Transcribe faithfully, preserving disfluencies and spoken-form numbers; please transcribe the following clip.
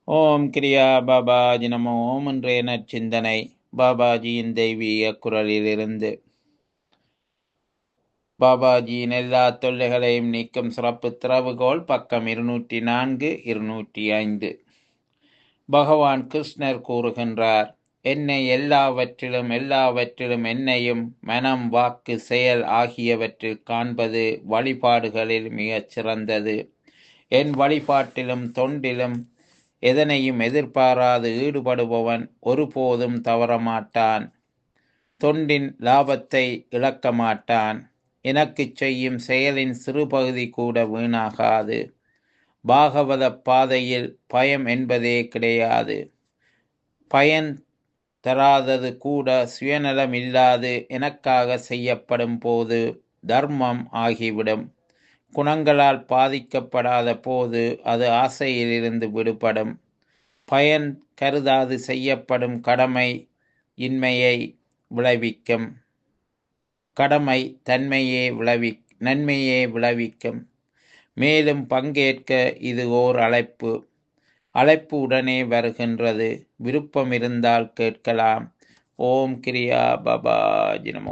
ஓம் கிரியா பாபாஜி நமோ ஓம் இன்றைய நற்சிந்தனை பாபாஜியின் தெய்வீக குரலிலிருந்து. பாபாஜியின் எல்லா தொல்லைகளையும் நீக்கும் சிறப்பு திறவுகோல் பக்கம் இருநூற்றி நான்கு இருநூற்றி ஐந்து. பகவான் கிருஷ்ணர் கூறுகின்றார், என்னை எல்லாவற்றிலும் எல்லாவற்றிலும் என்னையும் மனம் வாக்கு செயல் ஆகியவற்றில் காண்பது வழிபாடுகளில் மிகச் சிறந்தது. என் வழிபாட்டிலும் தொண்டிலும் எதனையும் எதிர்பாராது ஈடுபடுபவன் ஒருபோதும் தவறமாட்டான். தொண்டின் லாபத்தை இழக்க மாட்டான். எனக்கு செய்யும் செயலின் சிறு பகுதி கூட வீணாகாது. பாகவத பாதையில் பயம் என்பதே கிடையாது. பயன் தராதது கூட சுயநலம் இல்லாது எனக்காக செய்யப்படும் போது தர்மம் ஆகிவிடும். குணங்களால் பாதிக்கப்படாத போது அது ஆசையிலிருந்து விடுபடும். பயன் கருதாது செய்யப்படும் கடமை இன்மையை விளைவிக்கும். கடமை தன்மையே விளைவி நன்மையே விளைவிக்கும். மேலும் பங்கேற்க இது ஓர் அழைப்பு. அழைப்பு உடனே வருகின்றது. விருப்பம் இருந்தால் கேட்கலாம். ஓம் கிரியா பாபாஜி நமோ.